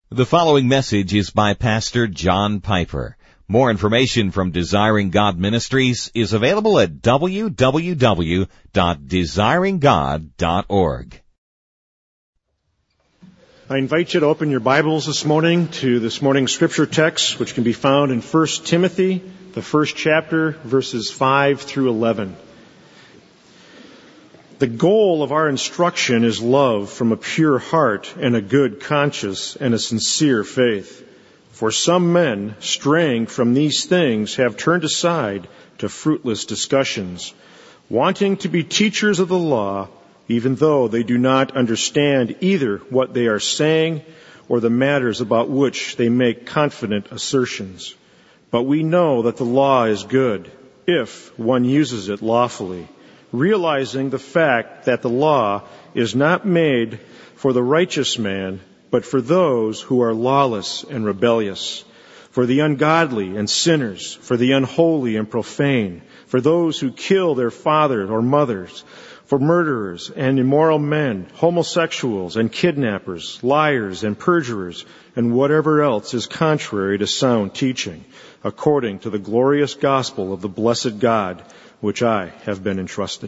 The following message is by Pastor John Piper. More information from Desiring God Ministries is available at www.desiringgod.org. I invite you to open your Bibles this morning to this morning's scripture text, which can be found in 1 Timothy, the first chapter, verses 5 through 11. The goal of our instruction is love from a pure heart and a good conscience and a sincere faith. For some men, straying from these things, have turned aside to fruitless discussions, wanting to be teachers of the law, even though they do not understand either what they are saying or the matters about which they make confident assertions. But we know that the law is good if one uses it lawfully, realizing the fact that the law is not made for the righteous man, but for those who are lawless and rebellious, for the ungodly and sinners, for the unholy and profane, for those who kill their fathers or mothers, for murderers and immoral men, homosexuals and kidnappers, liars and perjurers, and whatever else is contrary to sound teaching, according to the glorious gospel of the blessed God, which I have been entrusted.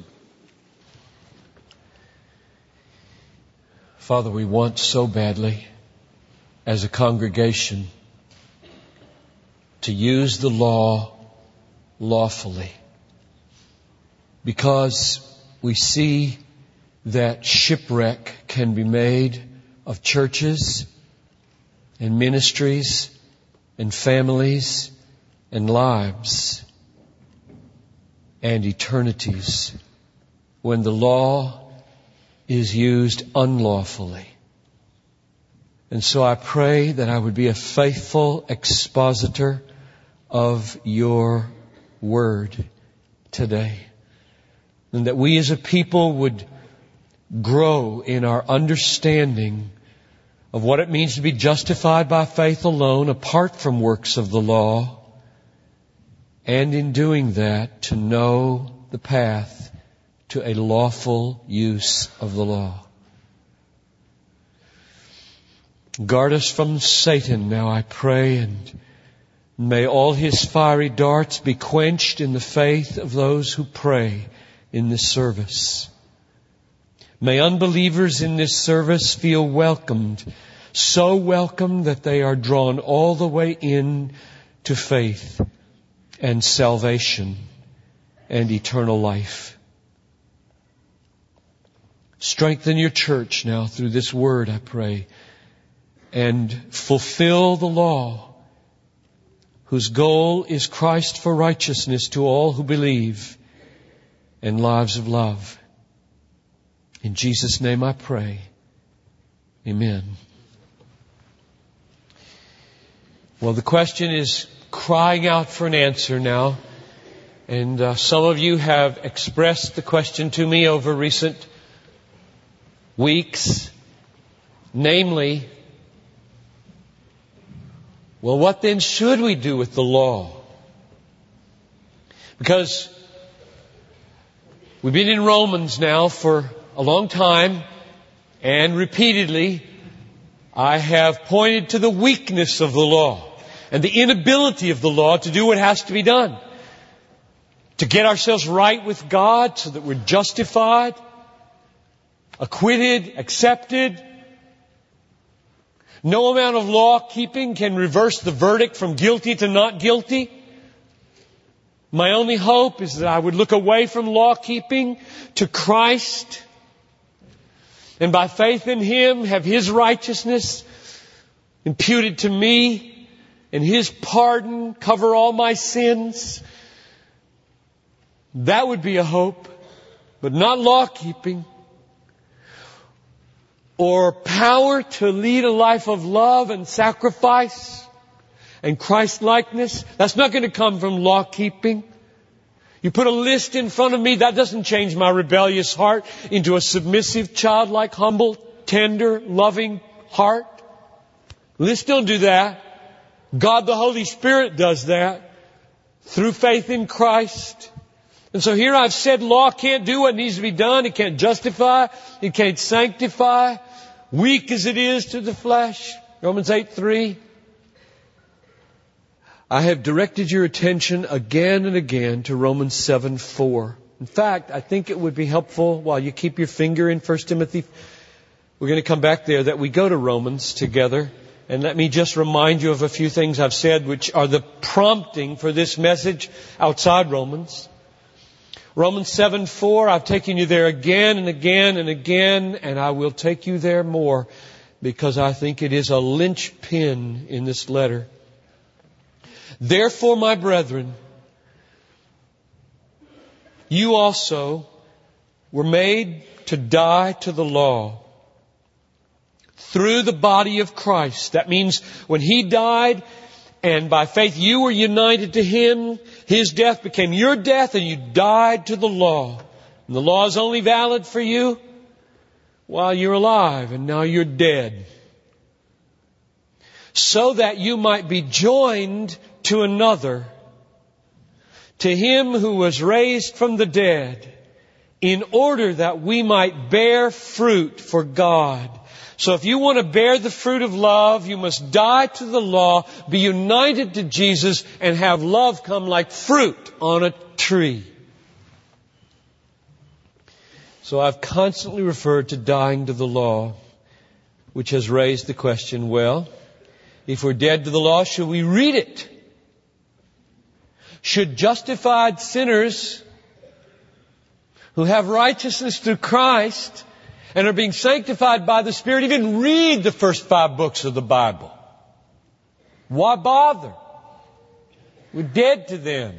Father, we want so badly as a congregation to use the law lawfully, because we see that shipwreck can be made of churches and ministries and families and lives and eternities when the law is used unlawfully. And so I pray that I would be a faithful expositor of your word today, and that we as a people would grow in our understanding of what it means to be justified by faith alone, apart from works of the law, and in doing that, to know the path to a lawful use of the law. Guard us from Satan now, I pray, and may all his fiery darts be quenched in the faith of those who pray in this service. May unbelievers in this service feel welcomed, so welcomed that they are drawn all the way in to faith and salvation and eternal life. Strengthen your church now through this word, I pray, and fulfill the law, whose goal is Christ for righteousness to all who believe, and lives of love. In Jesus' name I pray. Amen. Well, the question is crying out for an answer now. And some of you have expressed the question to me over recent weeks. Namely, well, what then should we do with the law? Because we've been in Romans now for a long time, and repeatedly I have pointed to the weakness of the law and the inability of the law to do what has to be done, to get ourselves right with God so that we're justified, acquitted, accepted. No amount of law keeping can reverse the verdict from guilty to not guilty. My only hope is that I would look away from law keeping to Christ, and by faith in Him have His righteousness imputed to me, and His pardon cover all my sins. That would be a hope, but not law keeping. Or power to lead a life of love and sacrifice and Christ-likeness. That's not going to come from law keeping. You put a list in front of me, that doesn't change my rebellious heart into a submissive, childlike, humble, tender, loving heart. Lists don't do that. God the Holy Spirit does that through faith in Christ. And so here I've said law can't do what needs to be done. It can't justify. It can't sanctify. Weak as it is to the flesh. Romans 8:3. I have directed your attention again and again to Romans 7:4. In fact, I think it would be helpful while you keep your finger in 1 Timothy. We're going to come back there, that we go to Romans together. And let me just remind you of a few things I've said, which are the prompting for this message outside Romans. Romans 7:4, I've taken you there again and again and again, and I will take you there more, because I think it is a linchpin in this letter. Therefore, my brethren, you also were made to die to the law through the body of Christ. That means when He died, and by faith you were united to Him, His death became your death, and you died to the law. And the law is only valid for you while you're alive, and now you're dead. So that you might be joined to another, to Him who was raised from the dead, in order that we might bear fruit for God. So if you want to bear the fruit of love, you must die to the law, be united to Jesus, and have love come like fruit on a tree. So I've constantly referred to dying to the law, which has raised the question, well, if we're dead to the law, should we read it? Should justified sinners who have righteousness through Christ and are being sanctified by the Spirit even read the first 5 books of the Bible? Why bother? We're dead to them.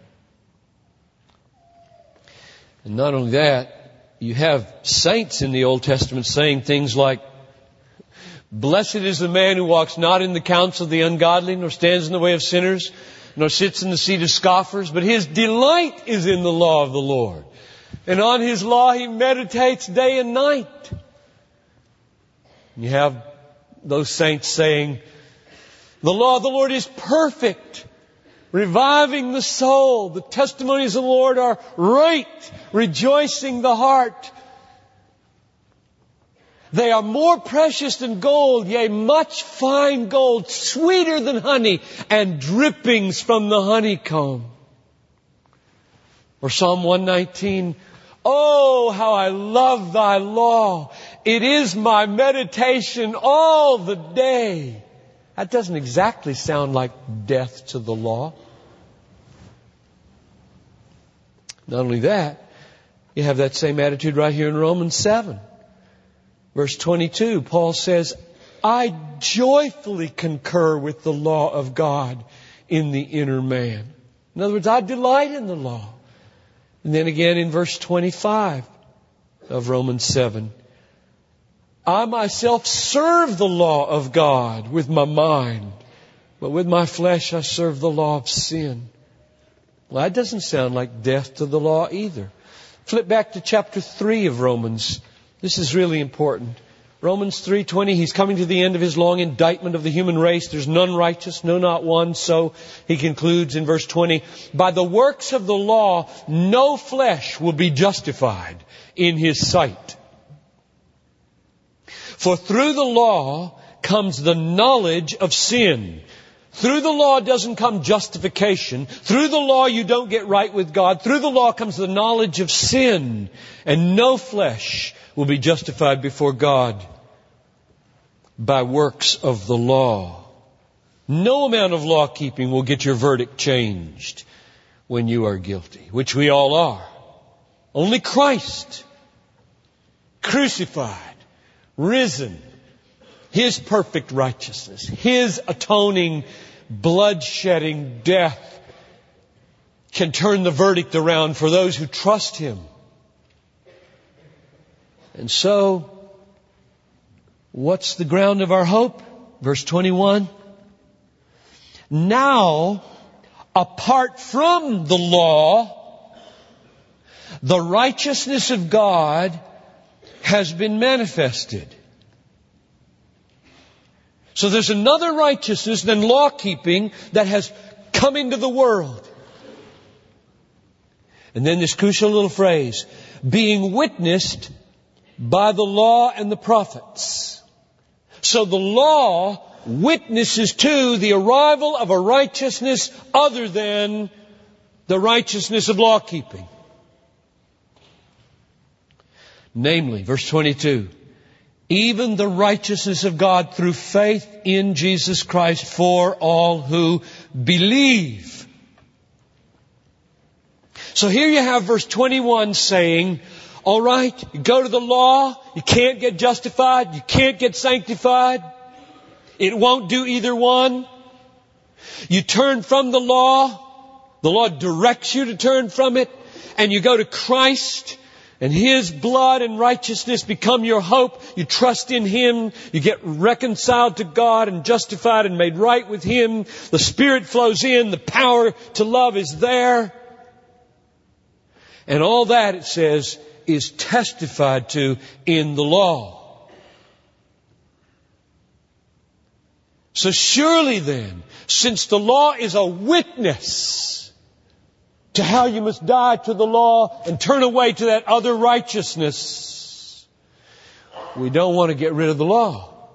And not only that, you have saints in the Old Testament saying things like, blessed is the man who walks not in the counsel of the ungodly, nor stands in the way of sinners, nor sits in the seat of scoffers, but his delight is in the law of the Lord. And on His law he meditates day and night. You have those saints saying, the law of the Lord is perfect, reviving the soul. The testimonies of the Lord are right, rejoicing the heart. They are more precious than gold, yea, much fine gold, sweeter than honey, and drippings from the honeycomb. Or Psalm 119, oh, how I love Thy law. It is my meditation all the day. That doesn't exactly sound like death to the law. Not only that, you have that same attitude right here in Romans 7. Verse 22, Paul says, I joyfully concur with the law of God in the inner man. In other words, I delight in the law. And then again in verse 25 of Romans 7, I myself serve the law of God with my mind, but with my flesh I serve the law of sin. Well, that doesn't sound like death to the law either. Flip back to chapter 3 of Romans. This is really important. Romans 3:20, He's coming to the end of His long indictment of the human race. There's none righteous, no, not one. So He concludes in verse 20, by the works of the law, no flesh will be justified in His sight. For through the law comes the knowledge of sin. Through the law doesn't come justification. Through the law you don't get right with God. Through the law comes the knowledge of sin. And no flesh will be justified before God by works of the law. No amount of law keeping will get your verdict changed when you are guilty, which we all are. Only Christ, crucified, risen, His perfect righteousness, His atoning, blood-shedding death can turn the verdict around for those who trust Him. And so, what's the ground of our hope? Verse 21. Now, apart from the law, the righteousness of God has been manifested. So there's another righteousness than law keeping that has come into the world. And then this crucial little phrase, being witnessed by the law and the prophets. So the law witnesses to the arrival of a righteousness other than the righteousness of law keeping. Namely, verse 22, even the righteousness of God through faith in Jesus Christ for all who believe. So here you have verse 21 saying, all right, you go to the law, you can't get justified, you can't get sanctified. It won't do either one. You turn from the law directs you to turn from it, and you go to Christ, and His blood and righteousness become your hope. You trust in Him, you get reconciled to God and justified and made right with Him. The Spirit flows in, the power to love is there. And all that, it says, is testified to in the law. So surely then, since the law is a witness to how you must die to the law and turn away to that other righteousness, we don't want to get rid of the law.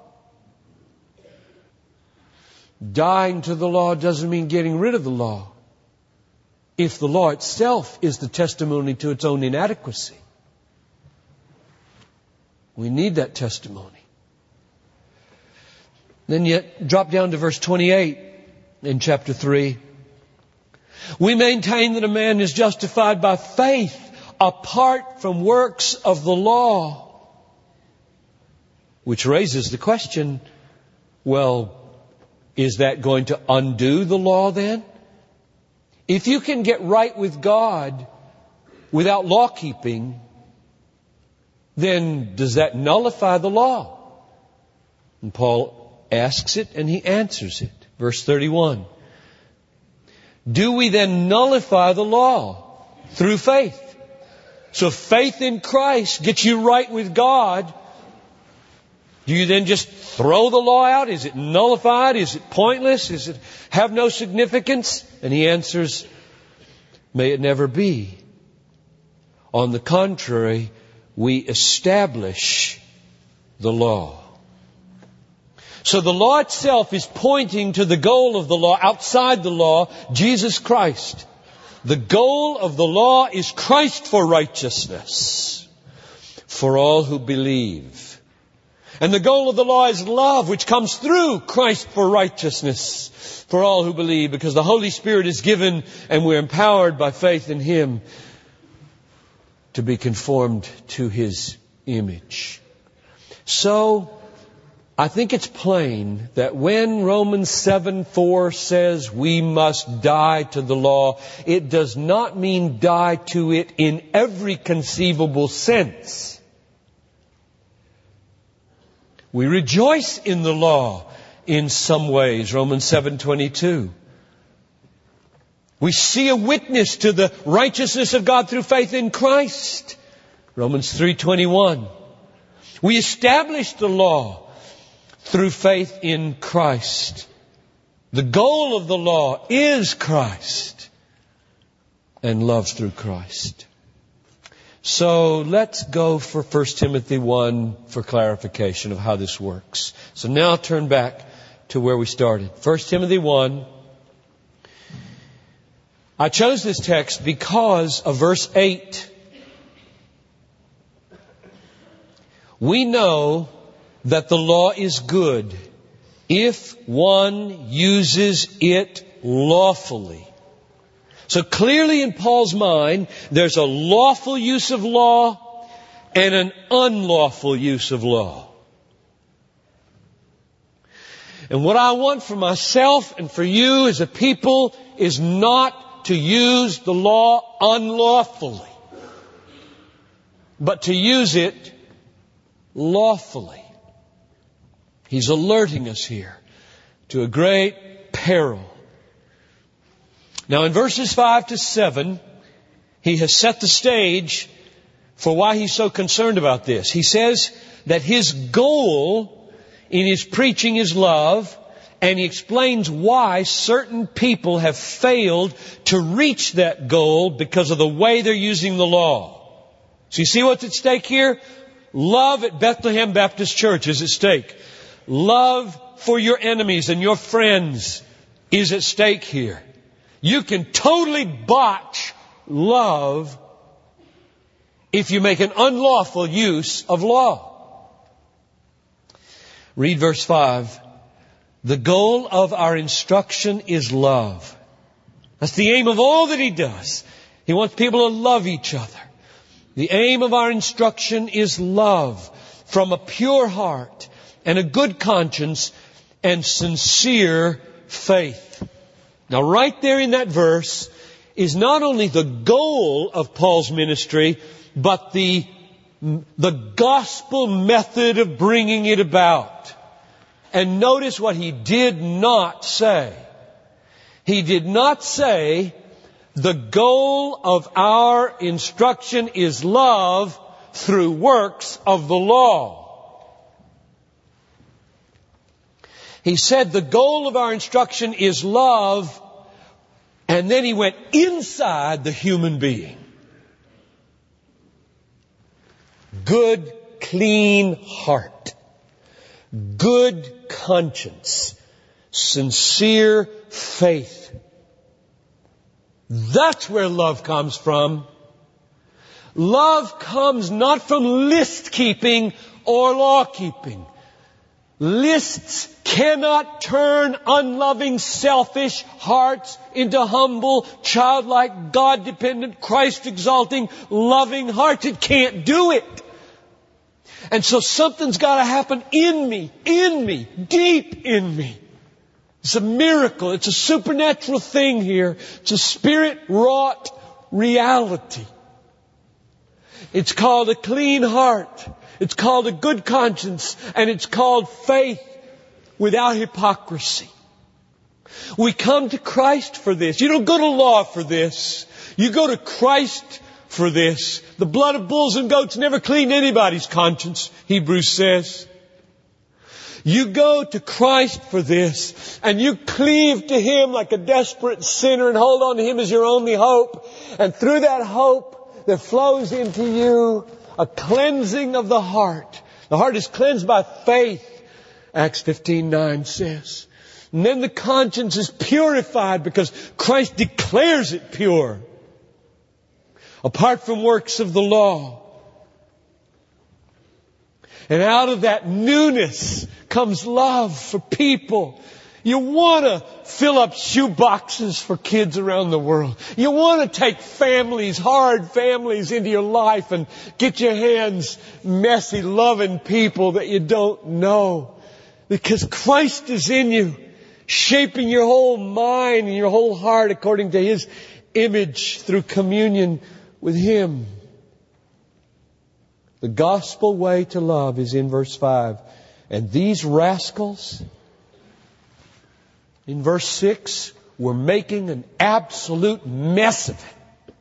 Dying to the law doesn't mean getting rid of the law, if the law itself is the testimony to its own inadequacy. We need that testimony. Then yet, drop down to verse 28 in chapter 3. We maintain that a man is justified by faith apart from works of the law. Which raises the question, well, is that going to undo the law then? If you can get right with God without law keeping, then does that nullify the law? And Paul asks it and he answers it. Verse 31. Do we then nullify the law through faith? So faith in Christ gets you right with God. Do you then just throw the law out? Is it nullified? Is it pointless? Does it have no significance? And he answers, may it never be. On the contrary, we establish the law. So the law itself is pointing to the goal of the law, outside the law, Jesus Christ. The goal of the law is Christ for righteousness, for all who believe. And the goal of the law is love, which comes through Christ for righteousness, for all who believe, because the Holy Spirit is given and we're empowered by faith in Him to be conformed to His image. So, I think it's plain that when Romans 7:4 says we must die to the law, it does not mean die to it in every conceivable sense. We rejoice in the law in some ways, Romans 7:22. We see a witness to the righteousness of God through faith in Christ, Romans 3:21. We establish the law through faith in Christ. The goal of the law is Christ and love through Christ. So let's go for 1 Timothy 1 for clarification of how this works. So now I'll turn back to where we started. 1 Timothy 1. I chose this text because of verse 8. We know that the law is good if one uses it lawfully. So clearly in Paul's mind, there's a lawful use of law and an unlawful use of law. And what I want for myself and for you as a people is not to use the law unlawfully, but to use it lawfully. He's alerting us here to a great peril. Now in verses 5 to 7, he has set the stage for why he's so concerned about this. He says that his goal in his preaching is love, and he explains why certain people have failed to reach that goal because of the way they're using the law. So you see what's at stake here? Love at Bethlehem Baptist Church is at stake. Love for your enemies and your friends is at stake here. You can totally botch love if you make an unlawful use of law. Read verse 5. The goal of our instruction is love. That's the aim of all that He does. He wants people to love each other. The aim of our instruction is love from a pure heart and a good conscience and sincere faith. Now, right there in that verse is not only the goal of Paul's ministry, but the gospel method of bringing it about. And notice what he did not say. He did not say, the goal of our instruction is love through works of the law. He said the goal of our instruction is love, and then he went inside the human being. Good, clean heart. Good conscience. Sincere faith. That's where love comes from. Love comes not from list keeping or law keeping. Lists cannot turn unloving, selfish hearts into humble, childlike, God-dependent, Christ-exalting, loving hearts. It can't do it. And so something's got to happen in me, deep in me. It's a miracle. It's a supernatural thing here. It's a Spirit-wrought reality. It's called a clean heart. It's called a good conscience. And it's called faith without hypocrisy. We come to Christ for this. You don't go to law for this. You go to Christ for this. The blood of bulls and goats never cleaned anybody's conscience, Hebrews says. You go to Christ for this, and you cleave to Him like a desperate sinner and hold on to Him as your only hope. And through that hope, there flows into you a cleansing of the heart. The heart is cleansed by faith, Acts 15:9 says. And then the conscience is purified because Christ declares it pure. Apart from works of the law. And out of that newness comes love for people. You want to fill up shoe boxes for kids around the world. You want to take families, hard families, into your life and get your hands messy, loving people that you don't know. Because Christ is in you, shaping your whole mind and your whole heart according to His image through communion with Him. The gospel way to love is in verse 5. And these rascals, in verse 6, were making an absolute mess of it.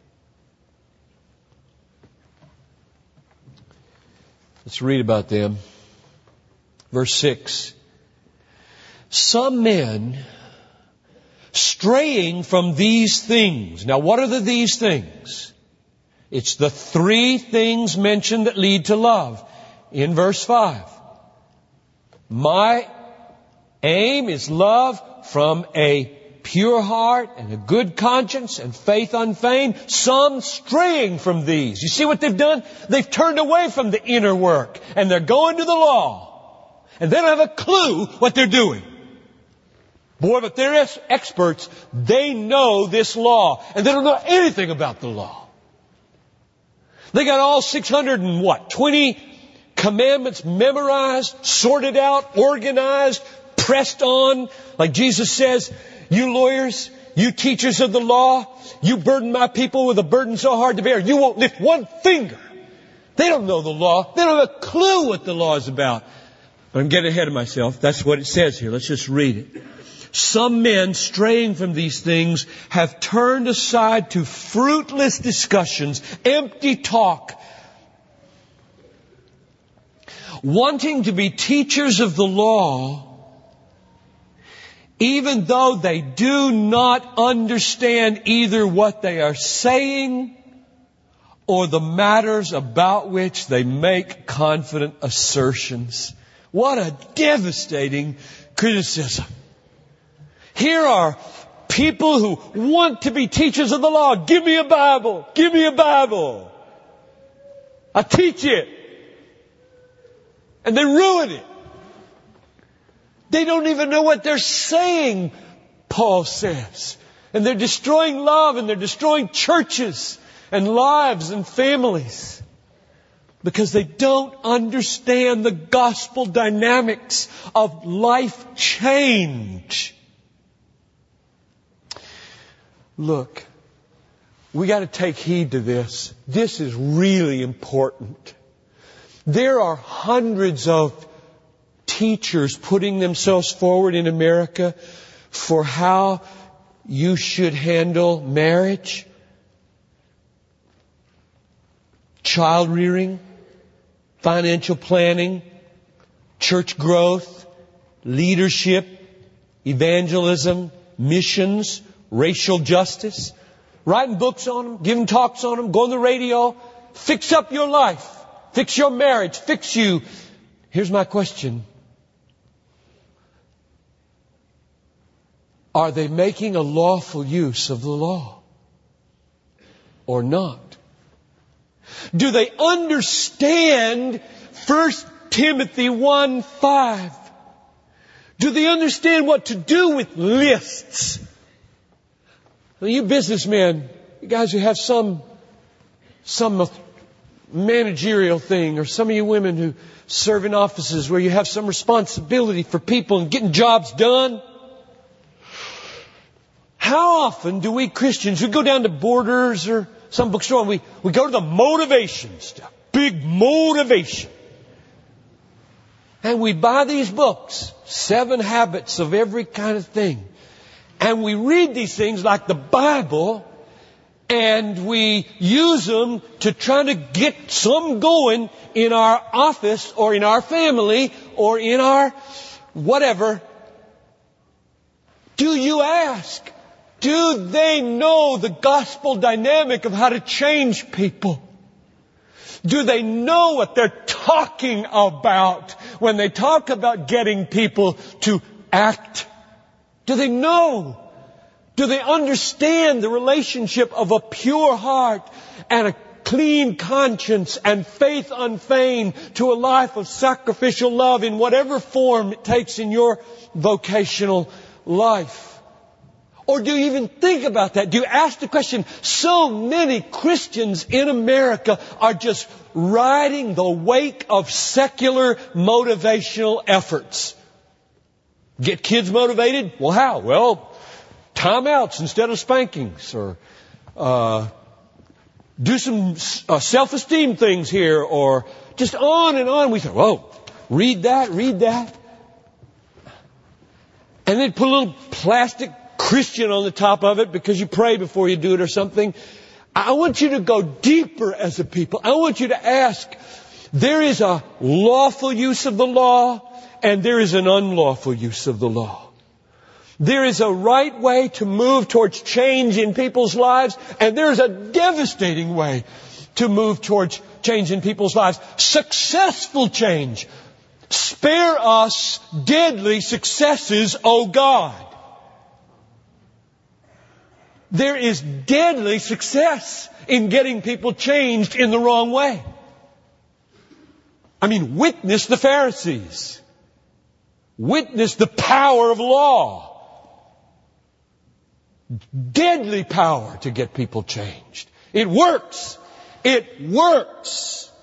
Let's read about them. Verse 6. Some men straying from these things. Now what are these things? It's the three things mentioned that lead to love in verse 5. My aim is love from a pure heart and a good conscience and faith unfeigned. Some straying from these. You see what they've done? They've turned away from the inner work and they're going to the law. And they don't have a clue what they're doing. Boy, but they're experts. They know this law and they don't know anything about the law. They got all 620 commandments memorized, sorted out, organized, pressed on. Like Jesus says, you lawyers, you teachers of the law, you burden my people with a burden so hard to bear, you won't lift one finger. They don't know the law. They don't have a clue what the law is about. I'm getting ahead of myself. That's what it says here. Let's just read it. Some men straying from these things have turned aside to fruitless discussions, empty talk, wanting to be teachers of the law, even though they do not understand either what they are saying or the matters about which they make confident assertions. What a devastating criticism. Here are people who want to be teachers of the law. Give me a Bible. Give me a Bible. I teach it. And they ruin it. They don't even know what they're saying, Paul says. And they're destroying love, and they're destroying churches and lives and families because they don't understand the gospel dynamics of life change. Look, we got to take heed to this. This is really important. There are hundreds of teachers putting themselves forward in America for how you should handle marriage, child rearing, financial planning, church growth, leadership, evangelism, missions, racial justice, writing books on them, giving talks on them, go on the radio, fix up your life, fix your marriage, fix you. Here's my question. Are they making a lawful use of the law or not? Do they understand 1 Timothy 1:5? Do they understand what to do with lists? Well, you businessmen, you guys who have some managerial thing, or some of you women who serve in offices where you have some responsibility for people and getting jobs done. How often do we Christians, we go down to Borders or some bookstore and we go to the motivation stuff, big motivation. And we buy these books, 7 habits of every kind of thing. And we read these things like the Bible, and we use them to try to get some going in our office or in our family or in our whatever. Do you ask? Do they know the gospel dynamic of how to change people? Do they know what they're talking about when they talk about getting people to act? Do they know? Do they understand the relationship of a pure heart and a clean conscience and faith unfeigned to a life of sacrificial love in whatever form it takes in your vocational life? Or do you even think about that? Do you ask the question? So many Christians in America are just riding the wake of secular motivational efforts. Get kids motivated? Well, how? Well, timeouts instead of spankings, or do some self-esteem things here, or just on and on. We say, whoa, read that. And then put a little plastic Christian on the top of it because you pray before you do it or something. I want you to go deeper as a people. I want you to ask, there is a lawful use of the law and there is an unlawful use of the law. There is a right way to move towards change in people's lives, and there is a devastating way to move towards change in people's lives. Successful change. Spare us deadly successes, O God. There is deadly success in getting people changed in the wrong way. I mean, witness the Pharisees. Witness the power of law. Deadly power to get people changed. It works. It works.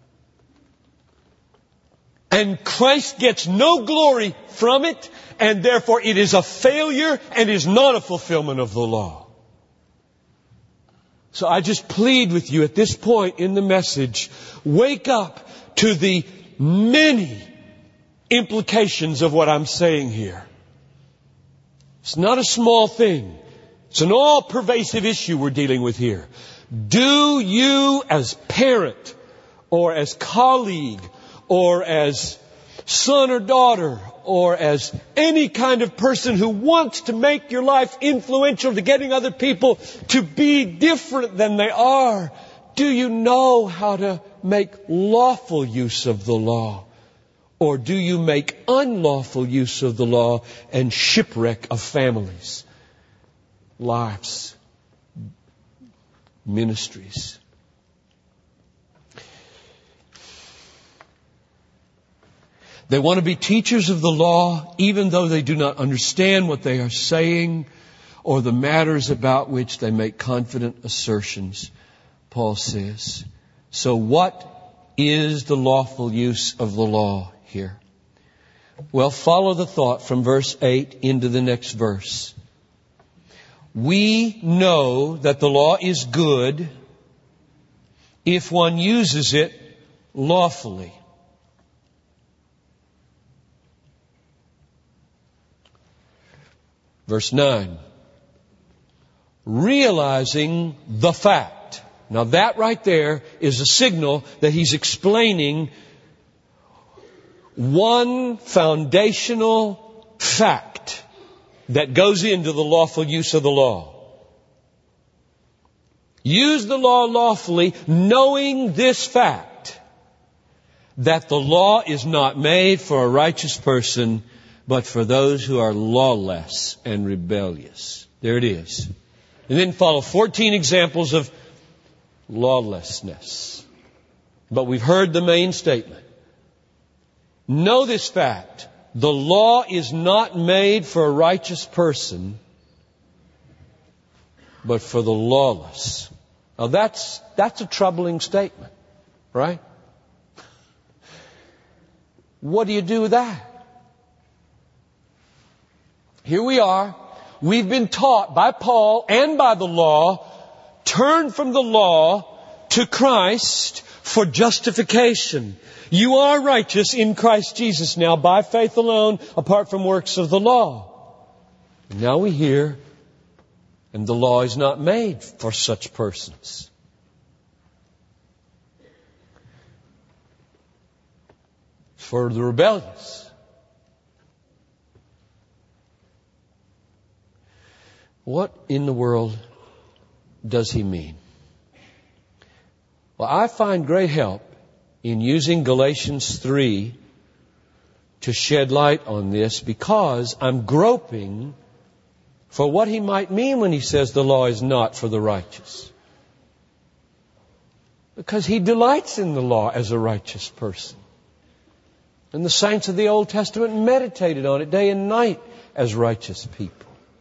And Christ gets no glory from it, and therefore it is a failure and is not a fulfillment of the law. So I just plead with you at this point in the message, wake up to the many implications of what I'm saying here. It's not a small thing. It's an all-pervasive issue we're dealing with here. Do you as parent or as colleague or as son or daughter or as any kind of person who wants to make your life influential to getting other people to be different than they are, do you know how to make lawful use of the law? Or do you make unlawful use of the law and shipwreck of families, lives, ministries? They want to be teachers of the law even though they do not understand what they are saying or the matters about which they make confident assertions, Paul says. So what is the lawful use of the law here? Well, follow the thought from verse 8 into the next verse. We know that the law is good if one uses it lawfully. Verse 9. Realizing the fact. Now that right there is a signal that he's explaining one foundational fact that goes into the lawful use of the law. Use the law lawfully, knowing this fact, that the law is not made for a righteous person, but for those who are lawless and rebellious. There it is. And then follow 14 examples of lawlessness. But we've heard the main statement. Know this fact. The law is not made for a righteous person, but for the lawless. Now that's a troubling statement, right? What do you do with that? Here we are. We've been taught by Paul and by the law, turn from the law to Christ for justification. You are righteous in Christ Jesus now by faith alone, apart from works of the law. And now we hear, and the law is not made for such persons. It's for the rebellious. What in the world does he mean? Well, I find great help in using Galatians 3 to shed light on this because I'm groping for what he might mean when he says the law is not for the righteous. Because he delights in the law as a righteous person. And the saints of the Old Testament meditated on it day and night as righteous people.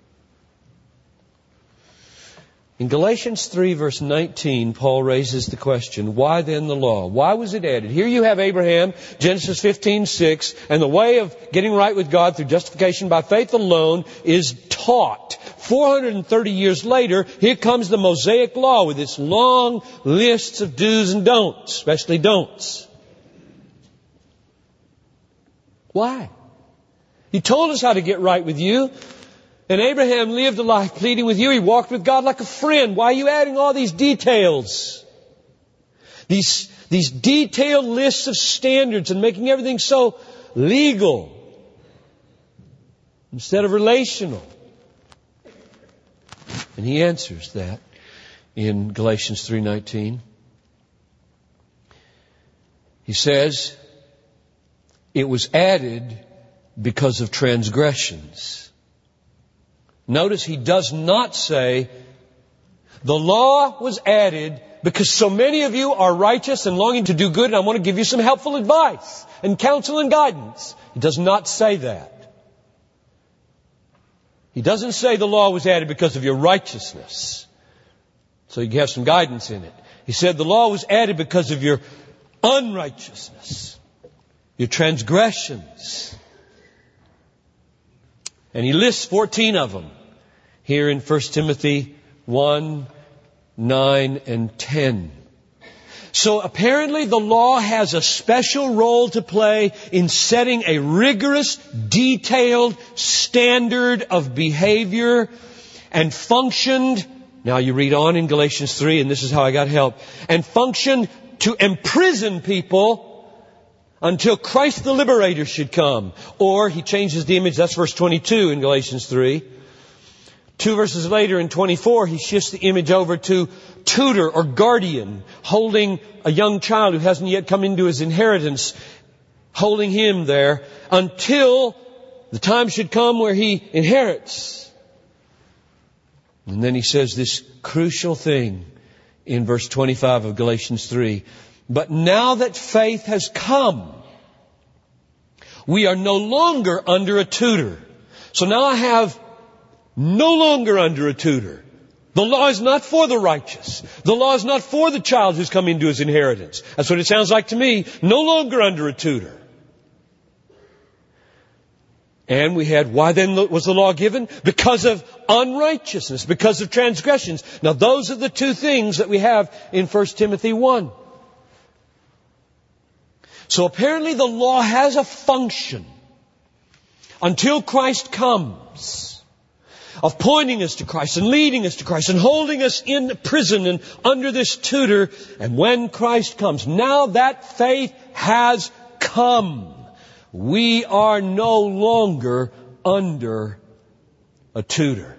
In Galatians 3 verse 19, Paul raises the question, why then the law? Why was it added? Here you have Abraham, Genesis 15:6, and the way of getting right with God through justification by faith alone is taught. 430 years later, here comes the Mosaic Law with its long lists of do's and don'ts, especially don'ts. Why? He told us how to get right with you. And Abraham lived a life pleading with you. He walked with God like a friend. Why are you adding all these details? These detailed lists of standards and making everything so legal instead of relational. And he answers that in Galatians 3:19. He says, it was added because of transgressions. Notice he does not say, the law was added because so many of you are righteous and longing to do good, and I want to give you some helpful advice and counsel and guidance. He does not say that. He doesn't say the law was added because of your righteousness, so you have some guidance in it. He said the law was added because of your unrighteousness, your transgressions. And he lists 14 of them here in 1 Timothy 1, 9, and 10. So apparently the law has a special role to play in setting a rigorous, detailed standard of behavior and functioned, now you read on in Galatians 3, and this is how I got help, and functioned to imprison people until Christ the Liberator should come. Or he changes the image, that's verse 22 in Galatians 3. 2 verses later in 24, he shifts the image over to tutor or guardian holding a young child who hasn't yet come into his inheritance. holding him there until the time should come where he inherits. And then he says this crucial thing in verse 25 of Galatians 3. But now that faith has come, we are no longer under a tutor. So now I have no longer under a tutor. The law is not for the righteous. The law is not for the child who's come into his inheritance. That's what it sounds like to me. No longer under a tutor. And we had, why then was the law given? Because of unrighteousness, because of transgressions. Now those are the two things that we have in 1 Timothy 1. So apparently the law has a function until Christ comes of pointing us to Christ and leading us to Christ and holding us in prison and under this tutor. And when Christ comes, now that faith has come, we are no longer under a tutor.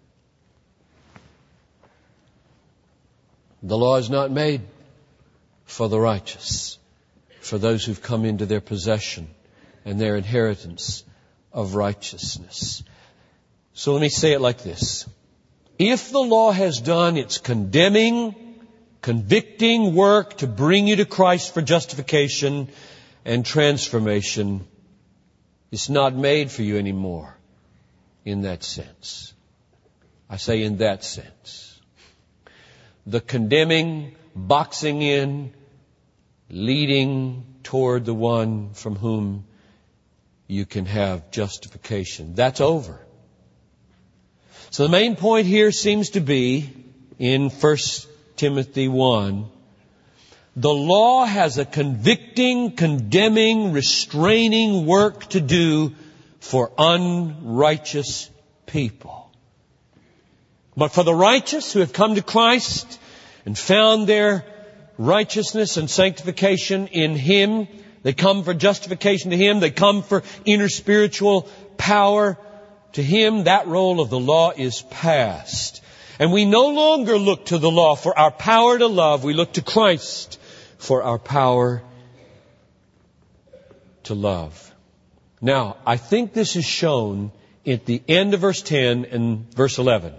The law is not made for the righteous, for those who've come into their possession and their inheritance of righteousness. So let me say it like this. If the law has done its condemning, convicting work to bring you to Christ for justification and transformation, it's not made for you anymore in that sense. I say in that sense. The condemning, boxing in, leading toward the one from whom you can have justification. That's over. So the main point here seems to be in 1 Timothy 1, the law has a convicting, condemning, restraining work to do for unrighteous people. But for the righteous who have come to Christ and found their righteousness and sanctification in Him, they come for justification to Him, they come for inner spiritual power to Him, that role of the law is past. And we no longer look to the law for our power to love, we look to Christ for our power to love. Now, I think this is shown at the end of verse 10 and verse 11.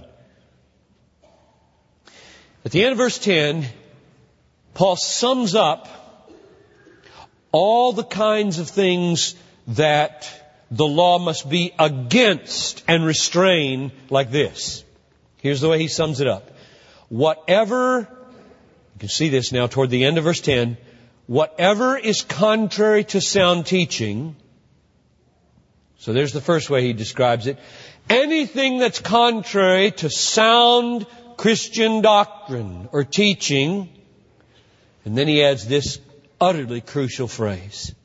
At the end of verse 10, Paul sums up all the kinds of things that the law must be against and restrain like this. Here's the way he sums it up. Whatever, you can see this now toward the end of verse 10, whatever is contrary to sound teaching, so there's the first way he describes it, anything that's contrary to sound Christian doctrine or teaching, and then he adds this utterly crucial phrase,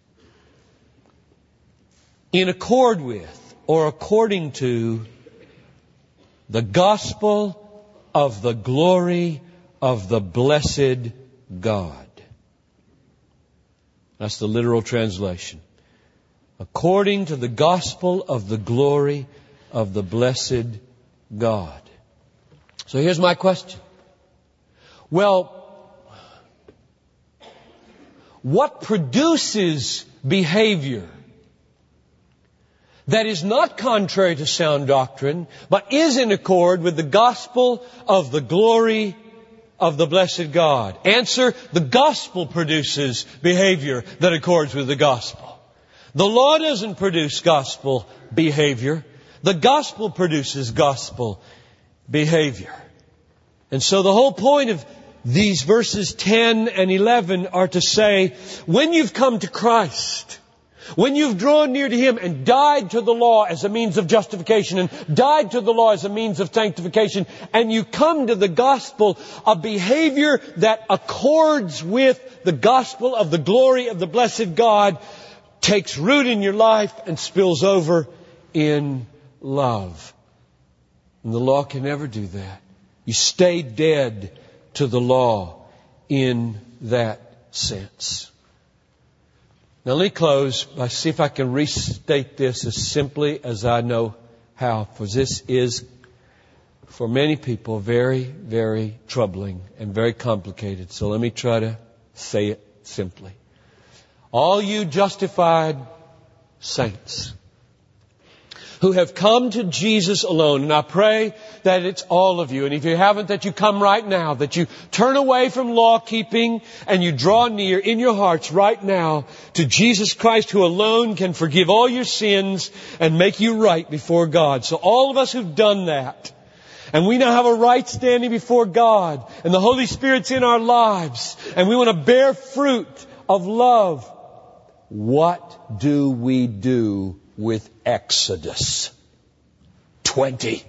in accord with or according to the gospel of the glory of the blessed God. That's the literal translation. According to the gospel of the glory of the blessed God. So here's my question. Well, what produces behavior that is not contrary to sound doctrine, but is in accord with the gospel of the glory of the blessed God? Answer, the gospel produces behavior that accords with the gospel. The law doesn't produce gospel behavior. The gospel produces gospel behavior. And so the whole point of these verses 10 and 11 are to say, when you've come to Christ, when you've drawn near to Him and died to the law as a means of justification and died to the law as a means of sanctification, and you come to the gospel, a behavior that accords with the gospel of the glory of the blessed God takes root in your life and spills over in love. And the law can never do that. You stay dead to the law in that sense. Now let me close by see if I can restate this as simply as I know how. For this is, for many people, very, very troubling and very complicated. So let me try to say it simply. all you justified saints who have come to Jesus alone. And I pray that it's all of you. And if you haven't, that you come right now, that you turn away from law keeping and you draw near in your hearts right now to Jesus Christ, who alone can forgive all your sins and make you right before God. So all of us who've done that, and we now have a right standing before God, and the Holy Spirit's in our lives, and we want to bear fruit of love. What do we do with Exodus 20?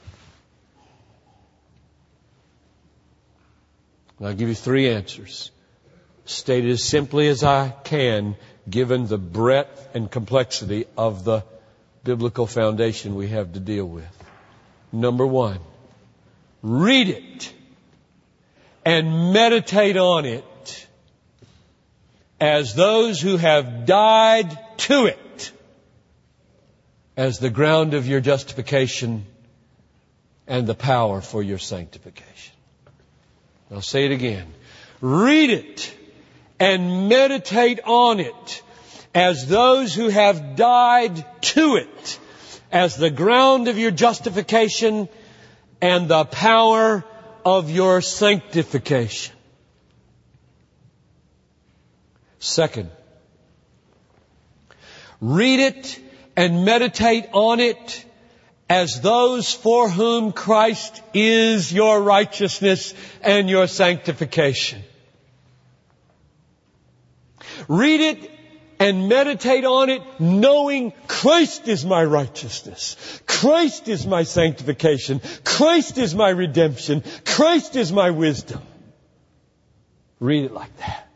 I'll give you 3 answers, stated as simply as I can, given the breadth and complexity of the biblical foundation we have to deal with. Number 1, read it and meditate on it as those who have died to it as the ground of your justification and the power for your sanctification. I'll say it again. Read it and meditate on it as those who have died to it as the ground of your justification and the power of your sanctification. Second, read it and meditate on it as those for whom Christ is your righteousness and your sanctification. Read it and meditate on it knowing Christ is my righteousness. Christ is my sanctification. Christ is my redemption. Christ is my wisdom. Read it like that.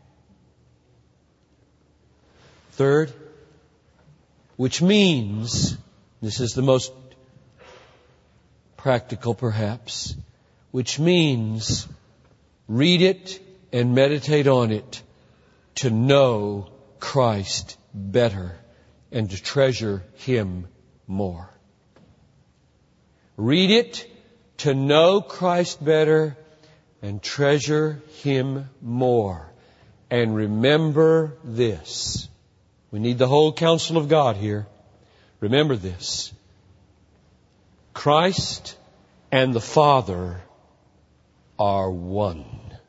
Third, which means, this is the most practical perhaps, which means read it and meditate on it to know Christ better and to treasure Him more. Read it to know Christ better and treasure Him more. And remember this. We need the whole counsel of God here. Remember this. Christ and the Father are one.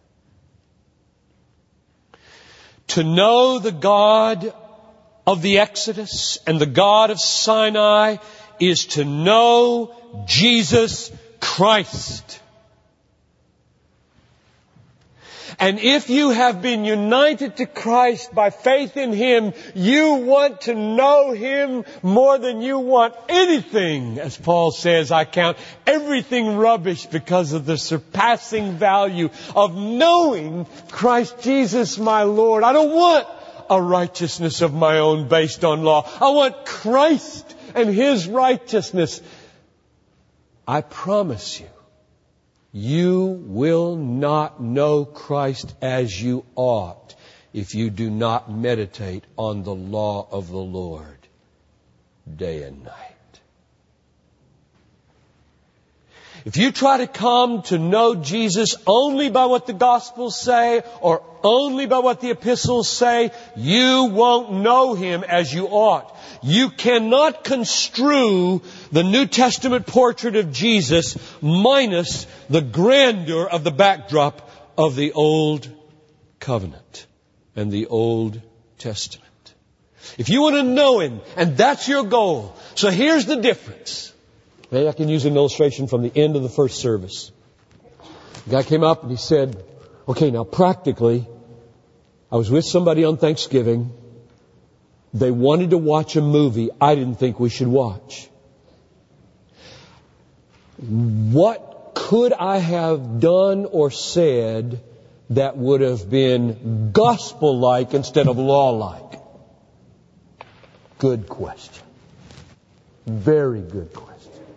To know the God of the Exodus and the God of Sinai is to know Jesus Christ. And if you have been united to Christ by faith in Him, you want to know Him more than you want anything. As Paul says, I count everything rubbish because of the surpassing value of knowing Christ Jesus my Lord. I don't want a righteousness of my own based on law. I want Christ and His righteousness. I promise you, you will not know Christ as you ought if you do not meditate on the law of the Lord day and night. If you try to come to know Jesus only by what the Gospels say or only by what the epistles say, you won't know Him as you ought. You cannot construe the New Testament portrait of Jesus minus the grandeur of the backdrop of the Old Covenant and the Old Testament. If you want to know Him, and that's your goal, so here's the difference. Maybe I can use an illustration from the end of the first service. The guy came up and he said, okay, now practically, I was with somebody on Thanksgiving. They wanted to watch a movie I didn't think we should watch. What could I have done or said that would have been gospel-like instead of law-like? Good question. Very good question.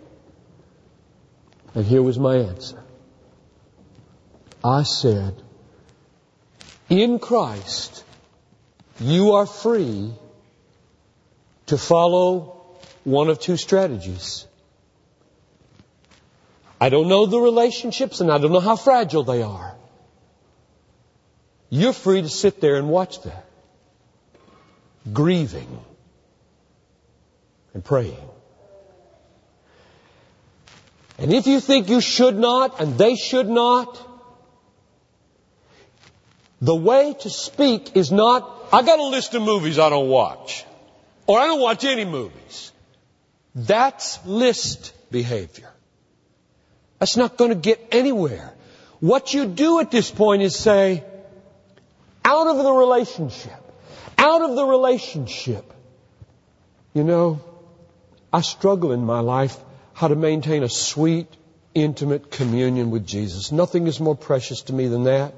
And here was my answer. I said, in Christ, you are free to follow one of two strategies. I don't know the relationships and I don't know how fragile they are. You're free to sit there and watch that. grieving and praying. And if you think you should not and they should not, the way to speak is not, I got a list of movies I don't watch. Or I don't watch any movies. That's list behavior. That's not going to get anywhere. What you do at this point is say, out of the relationship. Out of the relationship. You know, I struggle in my life how to maintain a sweet, intimate communion with Jesus. Nothing is more precious to me than that.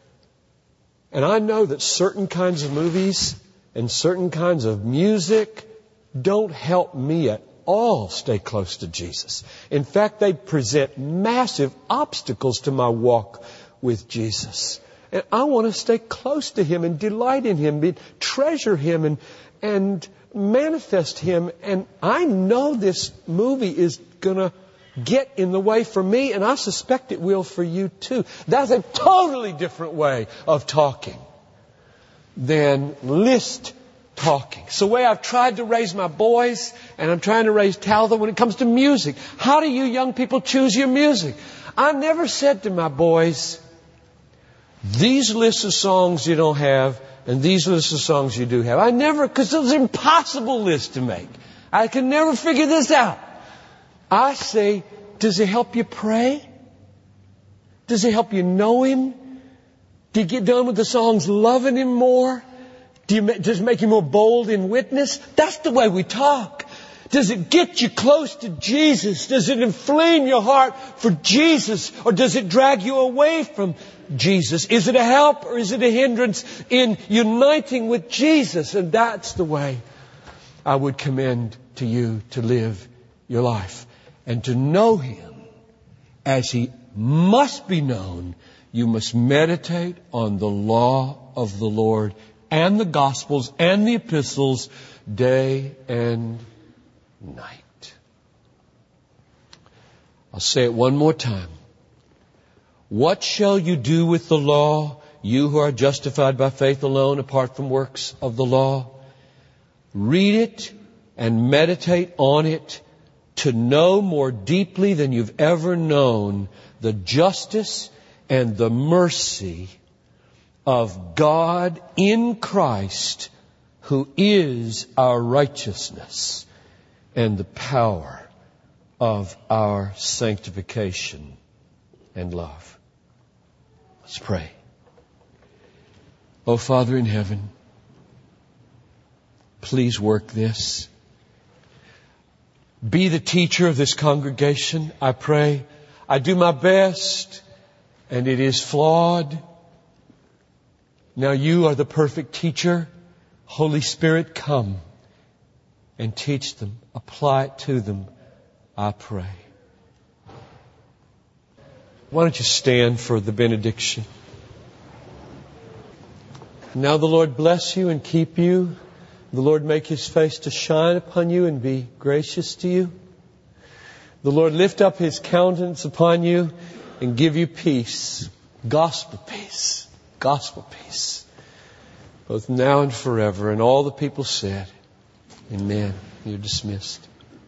And I know that certain kinds of movies and certain kinds of music don't help me at all stay close to Jesus. In fact, they present massive obstacles to my walk with Jesus. And I want to stay close to Him and delight in Him, treasure Him and manifest Him. And I know this movie is going to get in the way for me, and I suspect it will for you too. That's a totally different way of talking than list talking. It's the way I've tried to raise my boys, and I'm trying to raise Talitha when it comes to music. How do you young people choose your music? I never said to my boys, these lists of songs you don't have, and these lists of songs you do have. I never, because those are impossible lists to make. I can never figure this out. I say, does it help you pray? Does it help you know Him? Do you get done with the songs loving Him more? Does it make you more bold in witness? That's the way we talk. Does it get you close to Jesus? Does it inflame your heart for Jesus? Or does it drag you away from Jesus? Is it a help or is it a hindrance in uniting with Jesus? And that's the way I would commend to you to live your life. And to know Him as He must be known, you must meditate on the law of the Lord and the Gospels and the epistles day and night. I'll say it one more time. What shall you do with the law, you who are justified by faith alone, apart from works of the law? Read it and meditate on it to know more deeply than you've ever known the justice and the mercy of God in Christ, who is our righteousness and the power of our sanctification and love. Let's pray. Oh, Father in heaven, please work this. Be the teacher of this congregation, I pray. I do my best, and it is flawed. Now you are the perfect teacher. Holy Spirit, come and teach them. Apply it to them, I pray. Why don't you stand for the benediction? Now the Lord bless you and keep you. The Lord make His face to shine upon you and be gracious to you. The Lord lift up His countenance upon you and give you peace. Gospel peace. Gospel peace. Both now and forever. And all the people said, Amen. You're dismissed.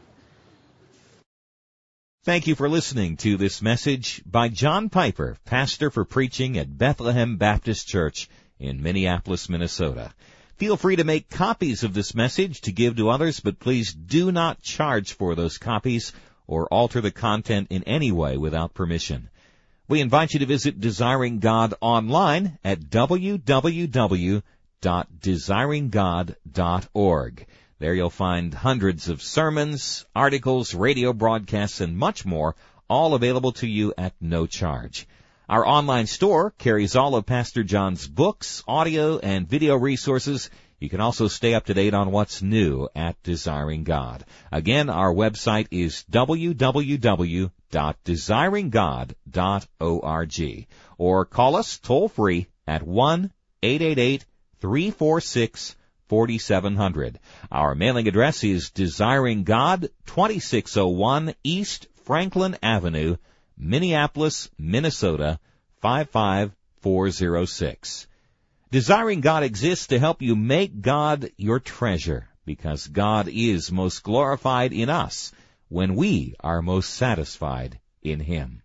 Thank you for listening to this message by John Piper, pastor for preaching at Bethlehem Baptist Church in Minneapolis, Minnesota. Feel free to make copies of this message to give to others, but please do not charge for those copies or alter the content in any way without permission. We invite you to visit Desiring God online at www.desiringgod.org. There you'll find hundreds of sermons, articles, radio broadcasts, and much more, all available to you at no charge. Our online store carries all of Pastor John's books, audio, and video resources. You can also stay up to date on what's new at Desiring God. Again, our website is www.desiringgod.org. Or call us toll-free at 1-888-346-4700. Our mailing address is Desiring God, 2601 East Franklin Avenue, Minneapolis, Minnesota, 55406. Desiring God exists to help you make God your treasure, because God is most glorified in us when we are most satisfied in Him.